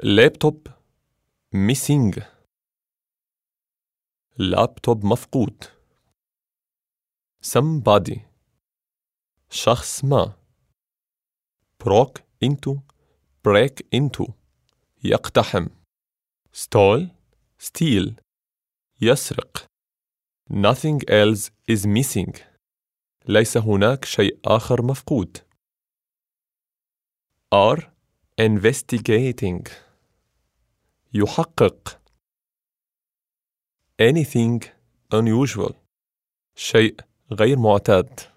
لابتوب missing. لابتوب مفقود. somebody شخص ما. break into يقتحم. steal يسرق. nothing else is missing ليس هناك شيء آخر مفقود. are investigating يحقق. anything unusual شيء غير معتاد.